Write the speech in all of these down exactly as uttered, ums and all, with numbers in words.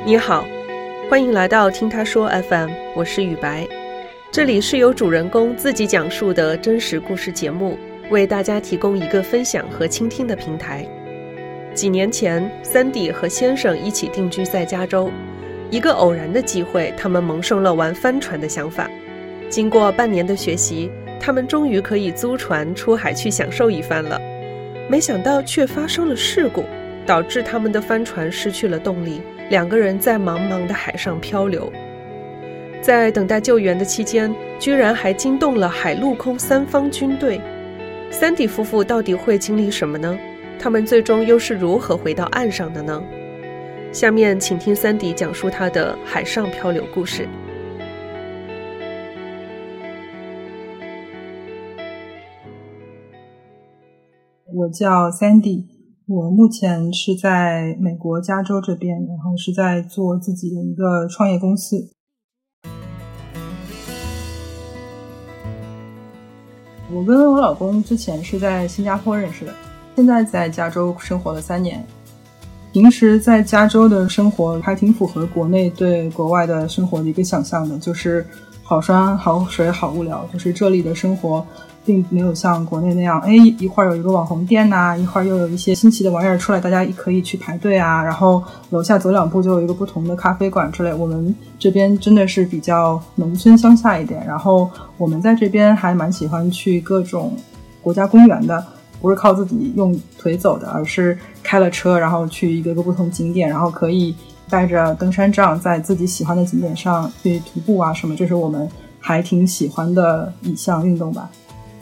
你好，欢迎来到听他说 F M， 我是雨白。这里是由主人公自己讲述的真实故事节目，为大家提供一个分享和倾听的平台。几年前，三弟和先生一起定居在加州，一个偶然的机会，他们萌生了玩帆船的想法。经过半年的学习，他们终于可以租船出海去享受一番了。没想到却发生了事故，导致他们的帆船失去了动力，两个人在茫茫的海上漂流。在等待救援的期间，居然还惊动了海陆空三方军队。三弟夫妇到底会经历什么呢？他们最终又是如何回到岸上的呢？下面请听三弟讲述他的海上漂流故事。 我叫 Sandy， 我目前是在美国加州这边，然后是在做自己的一个创业公司。我跟我老公之前是在新加坡认识的，现在在加州生活了三年。平时在加州的生活还挺符合国内对国外的生活的一个想象的，就是好山好水好无聊，就是这里的生活并没有像国内那样，哎，一会儿有一个网红店呐、啊，一会儿又有一些新奇的玩意儿出来，大家可以去排队啊，然后楼下走两步就有一个不同的咖啡馆之类。我们这边真的是比较农村乡下一点，然后我们在这边还蛮喜欢去各种国家公园的，不是靠自己用腿走的，而是开了车然后去一个个不同景点，然后可以带着登山杖在自己喜欢的景点上去徒步啊什么，这是我们还挺喜欢的一项运动吧。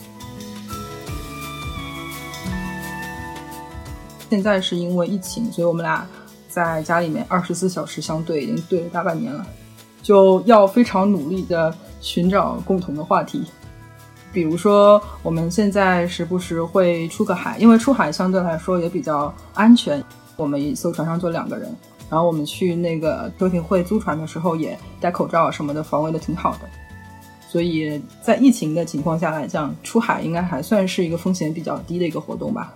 现在是因为疫情，所以我们俩在家里面二十四小时相对，已经对了大半年了，就要非常努力的寻找共同的话题。比如说我们现在时不时会出个海，因为出海相对来说也比较安全，我们一艘船上坐两个人，然后我们去那个游艇会租船的时候也戴口罩什么的，防卫的挺好的。所以在疫情的情况下来讲，出海应该还算是一个风险比较低的一个活动吧。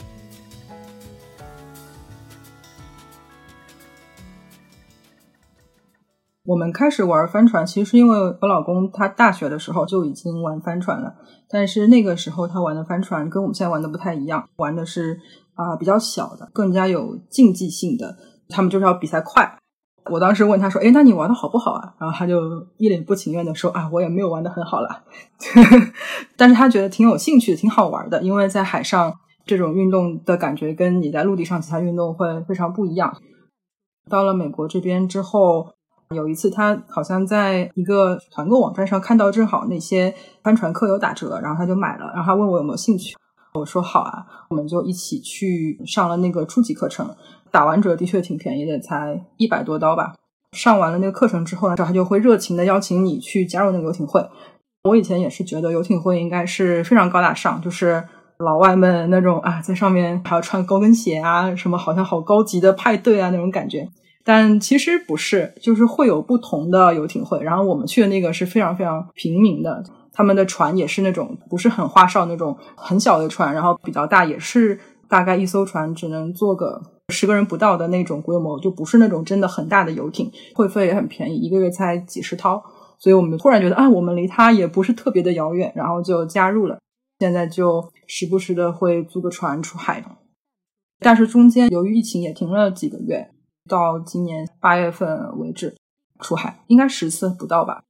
我们开始玩帆船其实是因为我老公他大学的时候就已经玩帆船了，但是那个时候他玩的帆船跟我们现在玩的不太一样，玩的是啊、呃、比较小的，更加有竞技性的，他们就是要比赛快。我当时问他说，诶，那你玩的好不好啊？然后他就一脸不情愿的说，啊，我也没有玩的很好啦。但是他觉得挺有兴趣挺好玩的，因为在海上这种运动的感觉跟你在陆地上其他运动会非常不一样。到了美国这边之后，有一次他好像在一个团购网站上看到正好那些帆船课有打折，然后他就买了，然后他问我有没有兴趣，我说好啊，我们就一起去上了那个初级课程，打完折的确挺便宜的，才一百多刀吧。上完了那个课程之后呢，他就会热情的邀请你去加入那个游艇会。我以前也是觉得游艇会应该是非常高大上，就是老外们那种啊，在上面还要穿高跟鞋啊，什么好像好高级的派对啊那种感觉。但其实不是，就是会有不同的游艇会，然后我们去的那个是非常非常平民的，他们的船也是那种不是很花哨那种很小的船，然后比较大，也是大概一艘船只能坐个十个人不到的那种规模，就不是那种真的很大的游艇，会费也很便宜，一个月才几十刀，所以我们突然觉得啊，我们离它也不是特别的遥远，然后就加入了，现在就时不时的会租个船出海。但是中间由于疫情也停了几个月，到今年八月份为止出海应该十次不到吧。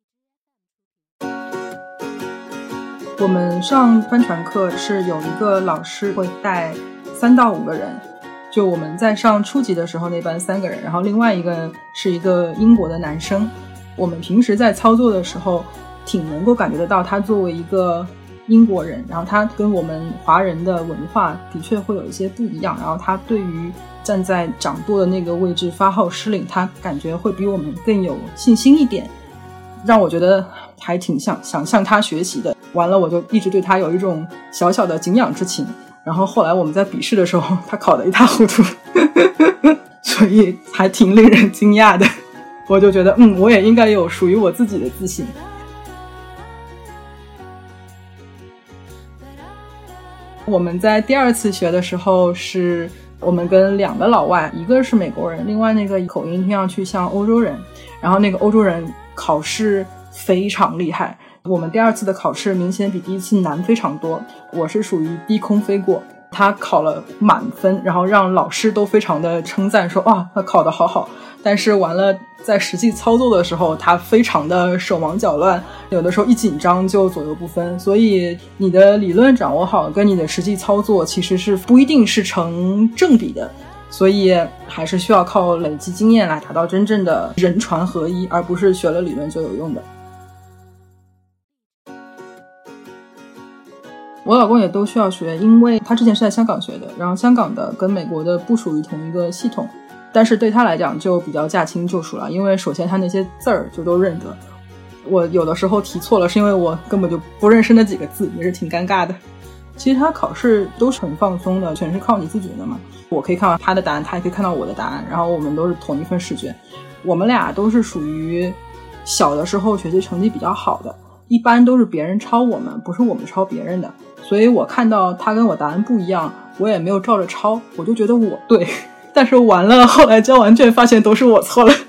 我们上帆船课是有一个老师会带三到五个人，就我们在上初级的时候那班三个人，然后另外一个是一个英国的男生。我们平时在操作的时候挺能够感觉得到他作为一个英国人，然后他跟我们华人的文化的确会有一些不一样，然后他对于站在掌舵的那个位置发号施令，他感觉会比我们更有信心一点，让我觉得还挺想想向他学习的。完了我就一直对他有一种小小的敬仰之情，然后后来我们在笔试的时候他考得一塌糊涂所以还挺令人惊讶的。我就觉得嗯，我也应该有属于我自己的自信。我们在第二次学的时候是我们跟两个老外，一个是美国人，另外那个口音听上去像欧洲人，然后那个欧洲人考试非常厉害，我们第二次的考试明显比第一次难非常多，我是属于低空飞过，他考了满分，然后让老师都非常的称赞说哇他考得好好，但是完了在实际操作的时候他非常的手忙脚乱，有的时候一紧张就左右不分，所以你的理论掌握好跟你的实际操作其实是不一定是成正比的，所以还是需要靠累积经验来达到真正的人船合一，而不是学了理论就有用的。我老公也都需要学，因为他之前是在香港学的，然后香港的跟美国的不属于同一个系统，但是对他来讲就比较驾轻就熟了，因为首先他那些字儿就都认得，我有的时候提错了是因为我根本就不认识那几个字，也是挺尴尬的。其实他考试都是很放松的，全是靠你自觉的嘛，我可以看到他的答案，他也可以看到我的答案，然后我们都是同一份试卷，我们俩都是属于小的时候学习成绩比较好的，一般都是别人抄我们，不是我们抄别人的，所以我看到他跟我答案不一样，我也没有照着抄，我就觉得我对，但是完了后来交完卷发现都是我错了。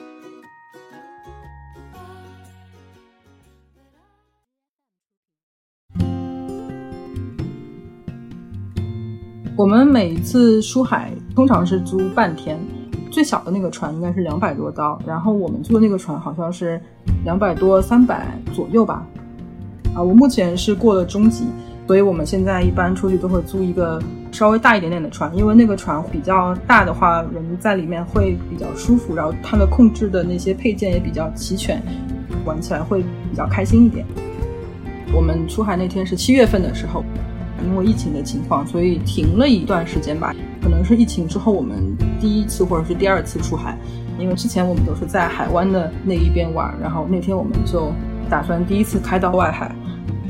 我们每一次出海通常是租半天，最小的那个船应该是两百多刀，然后我们租的那个船好像是两百多三百左右吧。啊，我目前是过了中级，所以我们现在一般出去都会租一个稍微大一点点的船，因为那个船比较大的话人在里面会比较舒服，然后它的控制的那些配件也比较齐全，玩起来会比较开心一点。我们出海那天是七月份的时候，因为疫情的情况所以停了一段时间吧，可能是疫情之后我们第一次或者是第二次出海，因为之前我们都是在海湾的那一边玩，然后那天我们就打算第一次开到外海。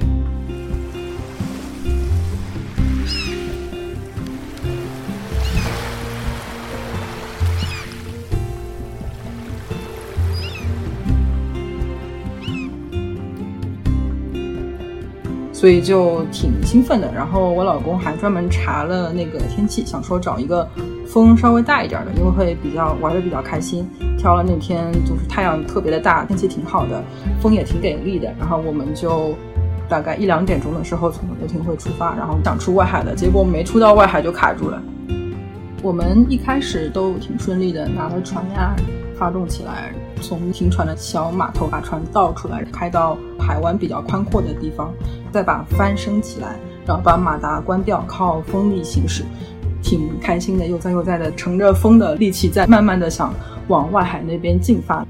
所以就挺兴奋的，然后我老公还专门查了那个天气，想说找一个风稍微大一点的，因为会比较玩得比较开心，挑了那天就是太阳特别的大，天气挺好的，风也挺给力的，然后我们就大概一两点钟的时候从游艇会出发，然后想出外海的，结果没出到外海就卡住了。我们一开始都挺顺利的，拿了船呀发动起来，从停船的小码头把船倒出来，开到海湾比较宽阔的地方，再把帆升起来，然后把马达关掉，靠风力行驶，挺开心的，悠哉悠哉的乘着风的力气在慢慢的想往外海那边进发。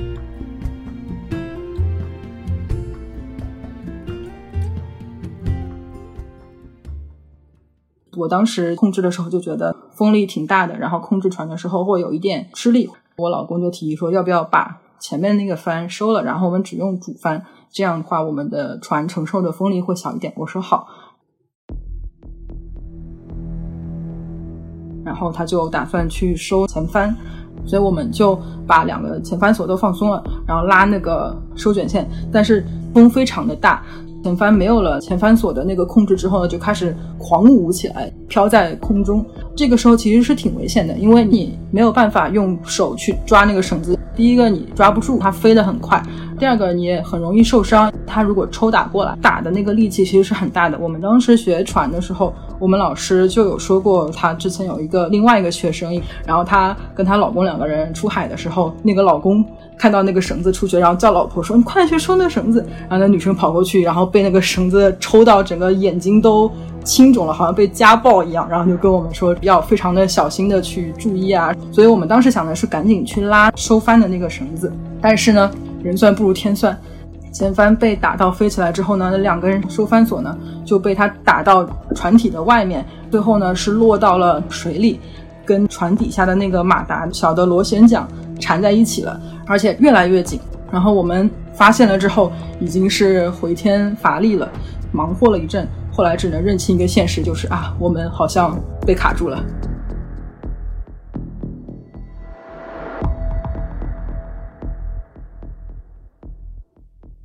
我当时控制的时候就觉得风力挺大的，然后控制船的时候会有一点吃力，我老公就提议说要不要把前面那个帆收了，然后我们只用主帆，这样的话我们的船承受的风力会小一点，我说好。然后他就打算去收前帆，所以我们就把两个前帆索都放松了，然后拉那个收卷线，但是风非常的大，前帆没有了前帆索的那个控制之后呢，就开始狂舞起来，飘在空中。这个时候其实是挺危险的，因为你没有办法用手去抓那个绳子，第一个你抓不住，它飞得很快，第二个你也很容易受伤，它如果抽打过来，打的那个力气其实是很大的。我们当时学船的时候，我们老师就有说过，他之前有一个另外一个学生，然后他跟她老公两个人出海的时候，那个老公看到那个绳子出去，然后叫老婆说你快去收那绳子，然后那女生跑过去，然后被那个绳子抽到整个眼睛都青肿了，好像被家暴一样，然后就跟我们说要非常的小心的去注意啊。所以我们当时想的是赶紧去拉收帆的那个绳子，但是呢人算不如天算，前帆被打到飞起来之后呢，那两根收帆索呢就被它打到船体的外面，最后呢是落到了水里，跟船底下的那个马达小的螺旋桨缠在一起了，而且越来越紧。然后我们发现了之后已经是回天乏力了，忙活了一阵，后来只能认清一个现实，就是啊，我们好像被卡住了。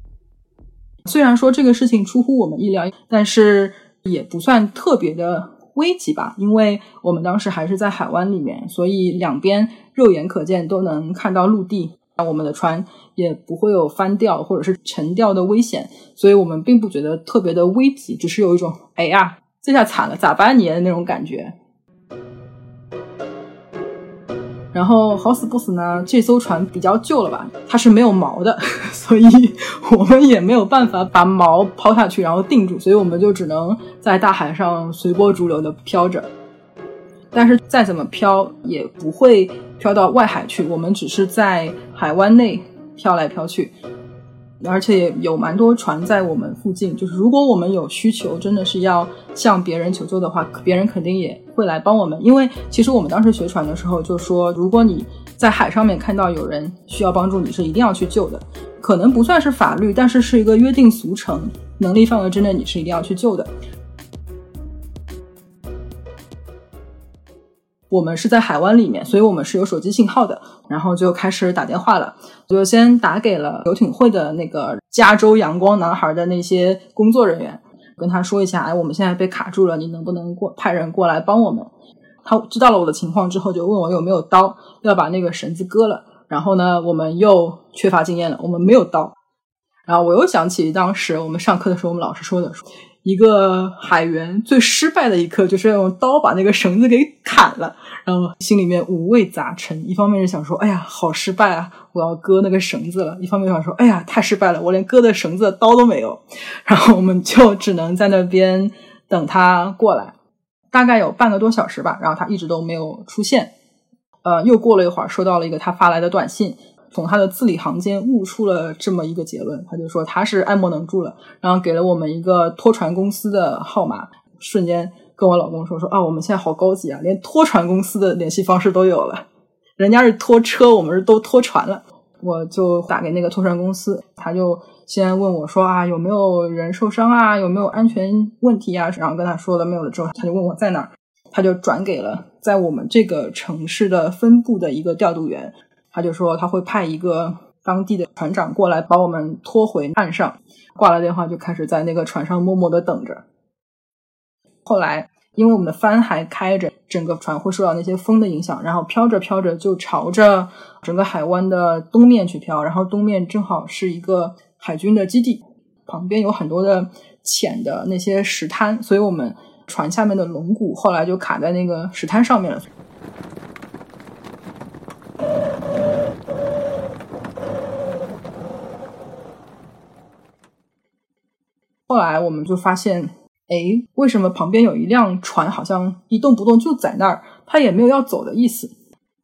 虽然说这个事情出乎我们意料，但是也不算特别的危急吧，因为我们当时还是在海湾里面，所以两边肉眼可见都能看到陆地，我们的船也不会有翻掉或者是沉掉的危险，所以我们并不觉得特别的危急，只是有一种哎呀这下惨了咋办你的那种感觉。然后好死不死呢，这艘船比较旧了吧，它是没有锚的，所以我们也没有办法把锚抛下去然后定住，所以我们就只能在大海上随波逐流的飘着。但是再怎么飘也不会飘到外海去，我们只是在海湾内飘来飘去，而且也有蛮多船在我们附近，就是如果我们有需求真的是要向别人求救的话，别人肯定也会来帮我们。因为其实我们当时学船的时候就说，如果你在海上面看到有人需要帮助，你是一定要去救的，可能不算是法律，但是是一个约定俗成，能力范围之内你是一定要去救的。我们是在海湾里面，所以我们是有手机信号的，然后就开始打电话了，就先打给了游艇会的那个加州阳光男孩的那些工作人员，跟他说一下，哎，我们现在被卡住了，你能不能过派人过来帮我们。他知道了我的情况之后就问我有没有刀，要把那个绳子割了，然后呢我们又缺乏经验了，我们没有刀。然后我又想起当时我们上课的时候我们老师说的，一个海员最失败的一刻就是用刀把那个绳子给砍了，然后心里面五味杂陈，一方面是想说哎呀好失败啊，我要割那个绳子了，一方面想说哎呀太失败了，我连割的绳子的刀都没有。然后我们就只能在那边等他过来，大概有半个多小时吧，然后他一直都没有出现。呃，又过了一会儿收到了一个他发来的短信，从他的字里行间悟出了这么一个结论，他就说他是爱莫能助了，然后给了我们一个拖船公司的号码，瞬间跟我老公说说啊，我们现在好高级啊，连拖船公司的联系方式都有了，人家是拖车，我们是都拖船了。我就打给那个拖船公司，他就先问我说啊有没有人受伤啊，有没有安全问题啊，然后跟他说了没有了之后，他就问我在哪儿，他就转给了在我们这个城市的分部的一个调度员，他就说他会派一个当地的船长过来把我们拖回岸上。挂了电话就开始在那个船上默默的等着。后来因为我们的帆还开着，整个船会受到那些风的影响，然后飘着飘着就朝着整个海湾的东面去飘，然后东面正好是一个海军的基地，旁边有很多的浅的那些石滩，所以我们船下面的龙骨后来就卡在那个石滩上面了。后来我们就发现，诶，为什么旁边有一辆船好像一动不动就在那儿，它也没有要走的意思。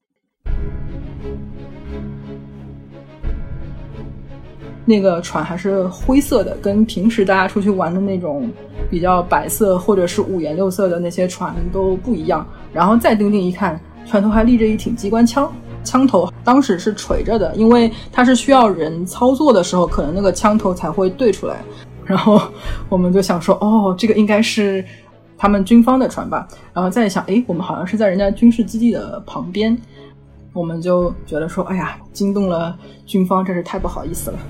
那个船还是灰色的，跟平时大家出去玩的那种比较白色或者是五颜六色的那些船都不一样。然后再定定一看，船头还立着一挺机关枪，枪头当时是垂着的，因为它是需要人操作的时候可能那个枪头才会对出来。然后我们就想说，哦，这个应该是他们军方的船吧。然后再想，诶，我们好像是在人家军事基地的旁边，我们就觉得说，哎呀，惊动了军方，真是太不好意思了。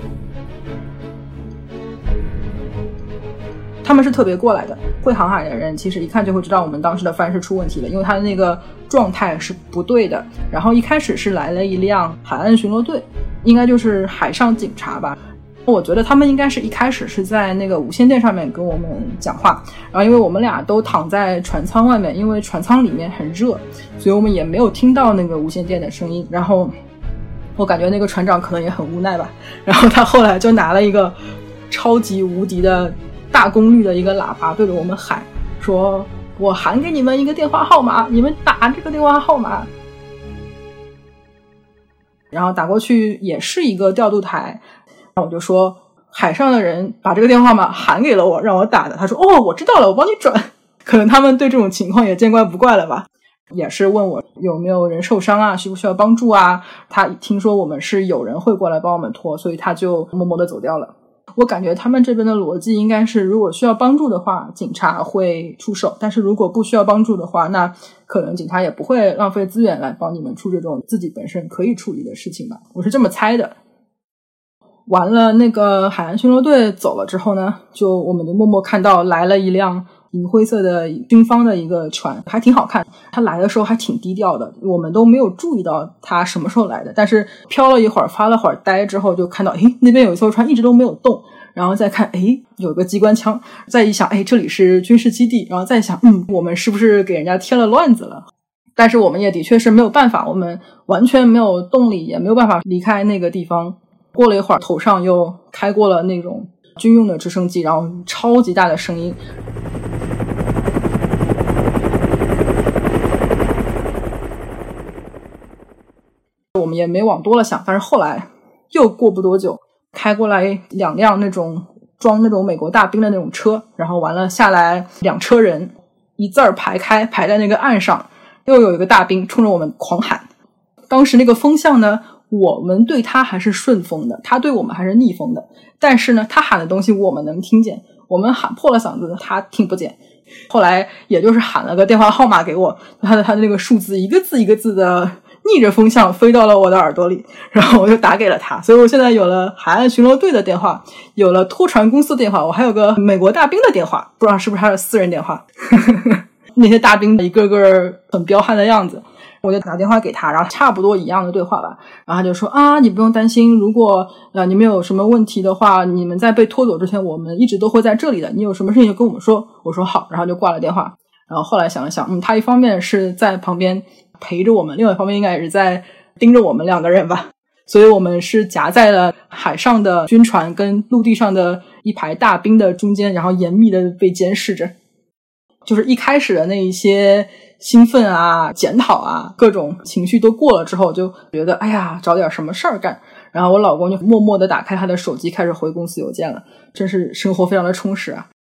他们是特别过来的，会航海的人其实一看就会知道我们当时的帆是出问题了，因为他的那个状态是不对的。然后一开始是来了一辆海岸巡逻队，应该就是海上警察吧。我觉得他们应该是一开始是在那个无线电上面跟我们讲话，然后因为我们俩都躺在船舱外面，因为船舱里面很热，所以我们也没有听到那个无线电的声音。然后我感觉那个船长可能也很无奈吧，然后他后来就拿了一个超级无敌的大功率的一个喇叭对着我们喊，说我喊给你们一个电话号码，你们打这个电话号码。然后打过去也是一个调度台，然后我就说海上的人把这个电话号码喊给了我，让我打的。他说哦我知道了，我帮你转。可能他们对这种情况也见怪不怪了吧，也是问我有没有人受伤啊，需不需要帮助啊。他听说我们是有人会过来帮我们拖，所以他就默默的走掉了。我感觉他们这边的逻辑应该是，如果需要帮助的话警察会出手，但是如果不需要帮助的话，那可能警察也不会浪费资源来帮你们出这种自己本身可以处理的事情吧，我是这么猜的。完了那个海岸巡逻队走了之后呢，就我们就默默看到来了一辆银灰色的军方的一个船，还挺好看。它来的时候还挺低调的，我们都没有注意到它什么时候来的，但是飘了一会儿发了会儿呆之后就看到诶那边有一艘船一直都没有动，然后再看诶有个机关枪，再一想诶这里是军事基地，然后再想嗯我们是不是给人家添了乱子了。但是我们也的确是没有办法，我们完全没有动力，也没有办法离开那个地方。过了一会儿头上又开过了那种军用的直升机，然后超级大的声音。我们也没往多了想，但是后来又过不多久开过来两辆那种装那种美国大兵的那种车，然后完了下来两车人一字儿排开排在那个岸上，又有一个大兵冲着我们狂喊。当时那个风向呢，我们对他还是顺风的，他对我们还是逆风的，但是呢他喊的东西我们能听见，我们喊破了嗓子他听不见。后来也就是喊了个电话号码给我，他的他的那个数字一个字一个字的逆着风向飞到了我的耳朵里，然后我就打给了他。所以我现在有了海岸巡逻队的电话，有了拖船公司电话，我还有个美国大兵的电话，不知道是不是他的私人电话那些大兵一个个很彪悍的样子，我就打电话给他，然后差不多一样的对话吧，然后他就说啊，你不用担心，如果呃你们有什么问题的话，你们在被拖走之前我们一直都会在这里的，你有什么事情就跟我们说。我说好，然后就挂了电话。然后后来想了想，嗯，他一方面是在旁边陪着我们，另外一方面应该也是在盯着我们两个人吧，所以我们是夹在了海上的军船跟陆地上的一排大兵的中间，然后严密的被监视着。就是一开始的那一些兴奋啊检讨啊各种情绪都过了之后，就觉得哎呀找点什么事儿干，然后我老公就默默的打开他的手机开始回公司邮件了，真是生活非常的充实啊。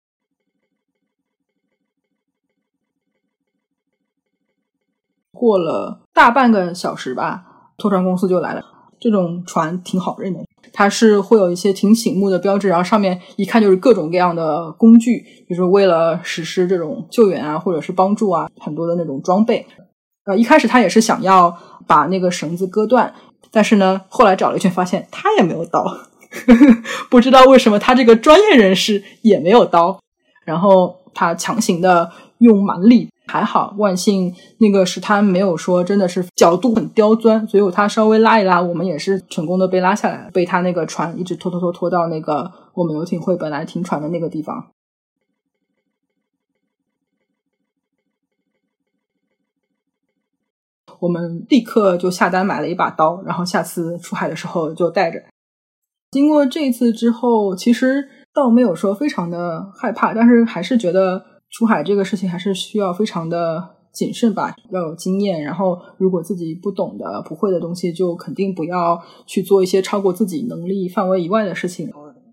过了大半个小时吧，拖船公司就来了。这种船挺好认的，它是会有一些挺醒目的标志，然后上面一看就是各种各样的工具，就是为了实施这种救援啊或者是帮助啊，很多的那种装备。呃，一开始他也是想要把那个绳子割断，但是呢后来找了一圈发现他也没有刀不知道为什么他这个专业人士也没有刀，然后他强行的用蛮力，还好万幸那个石滩没有说真的是角度很刁钻，所以他稍微拉一拉我们也是成功的被拉下来，被他那个船一直拖拖拖拖到那个我们游艇会本来停船的那个地方。我们立刻就下单买了一把刀，然后下次出海的时候就带着。经过这一次之后，其实倒没有说非常的害怕，但是还是觉得出海这个事情还是需要非常的谨慎吧，要有经验，然后如果自己不懂的不会的东西就肯定不要去做一些超过自己能力范围以外的事情。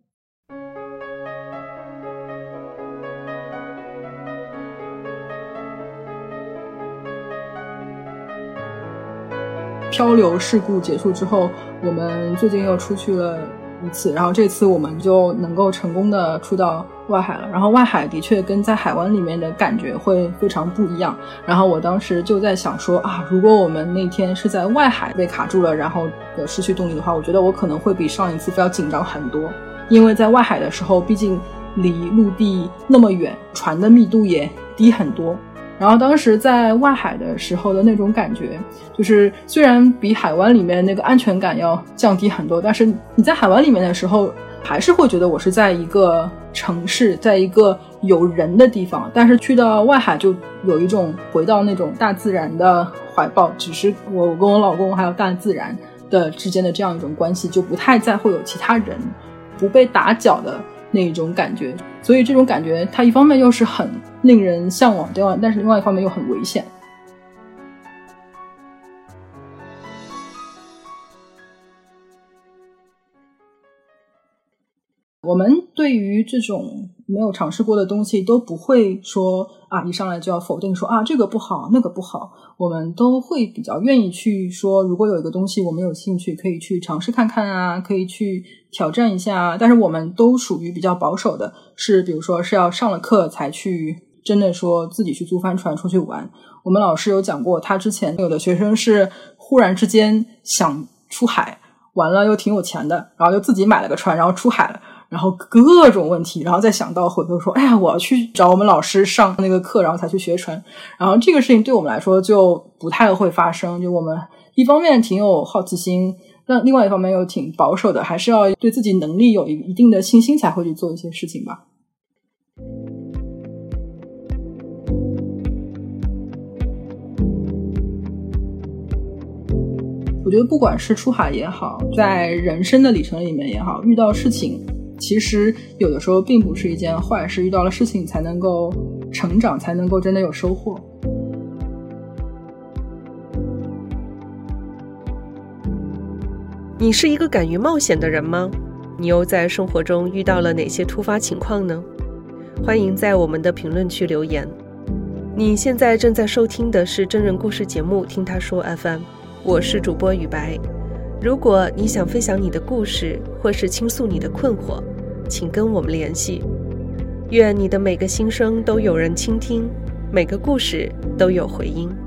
漂流事故结束之后，我们最近又出去了一次，然后这次我们就能够成功的出到外海了。然后外海的确跟在海湾里面的感觉会非常不一样，然后我当时就在想说啊，如果我们那天是在外海被卡住了，然后失去动力的话，我觉得我可能会比上一次要紧张很多，因为在外海的时候毕竟离陆地那么远，船的密度也低很多。然后当时在外海的时候的那种感觉，就是虽然比海湾里面那个安全感要降低很多，但是你在海湾里面的时候还是会觉得我是在一个城市，在一个有人的地方，但是去到外海就有一种回到那种大自然的怀抱，只是我跟我老公还有大自然的之间的这样一种关系，就不太再会有其他人，不被打搅的那种感觉。所以这种感觉它一方面又是很令人向往，但是另外一方面又很危险。我们对于这种没有尝试过的东西都不会说啊，一上来就要否定说啊这个不好那个不好，我们都会比较愿意去说，如果有一个东西我们有兴趣可以去尝试看看啊，可以去挑战一下，但是我们都属于比较保守的，是比如说是要上了课才去真的说自己去租帆船出去玩。我们老师有讲过，他之前有的学生是忽然之间想出海，完了又挺有钱的，然后就自己买了个船然后出海了， 然后各种问题，然后再想到回头说，哎呀，我要去找我们老师上那个课，然后才去学成。然后这个事情对我们来说就不太会发生，就我们一方面挺有好奇心，但另外一方面又挺保守的，还是要对自己能力有一定的信心才会去做一些事情吧。我觉得不管是出海也好，在人生的里程里面也好，遇到事情其实有的时候并不是一件坏事，遇到了事情才能够成长，才能够真的有收获。 你是一个敢于冒险的人吗？你又在生活中遇到了哪些突发情况呢？欢迎在我们的评论区留言。你现在正在收听的是真人故事节目《听他说 F M》， 我是主播雨白。如果你想分享你的故事，或是倾诉你的困惑，请跟我们联系。愿你的每个心声都有人倾听，每个故事都有回音。